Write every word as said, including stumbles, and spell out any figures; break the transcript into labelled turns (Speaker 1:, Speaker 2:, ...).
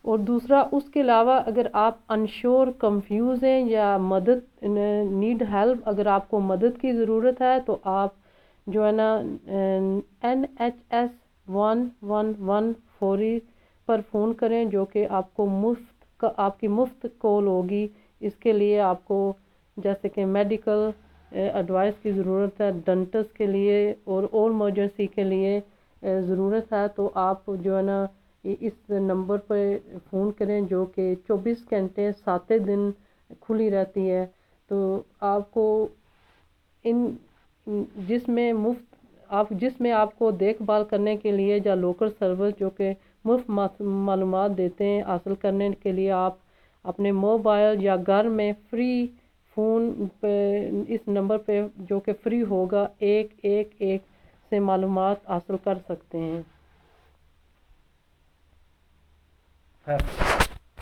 Speaker 1: اور دوسرا اس کے علاوہ اگر آپ انشور کنفیوز ہیں یا مدد نیڈ ہیلپ، اگر آپ کو مدد کی ضرورت ہے تو آپ جو ہے نا این ایچ ایس ون ون ون فوری پر فون کریں، جو کہ آپ کو مفت کا آپ کی مفت کال ہوگی۔ اس کے لیے آپ کو جیسے کہ میڈیکل ایڈوائس کی ضرورت ہے، ڈنٹس کے لیے اور اور ایمرجنسی کے لیے ضرورت ہے تو آپ جو ہے نا اس نمبر پہ فون کریں، جو کہ چوبیس گھنٹے سات دن کھلی رہتی ہے۔ تو آپ کو ان جس میں مفت آپ جس میں آپ کو دیکھ بھال کرنے کے لیے یا لوکل سروس جو کہ مفت معلومات دیتے ہیں، حاصل کرنے کے لیے آپ اپنے موبائل یا گھر میں فری فون پہ اس نمبر پہ جو کہ فری ہوگا ایک ایک ایک سے معلومات حاصل کر سکتے ہیں۔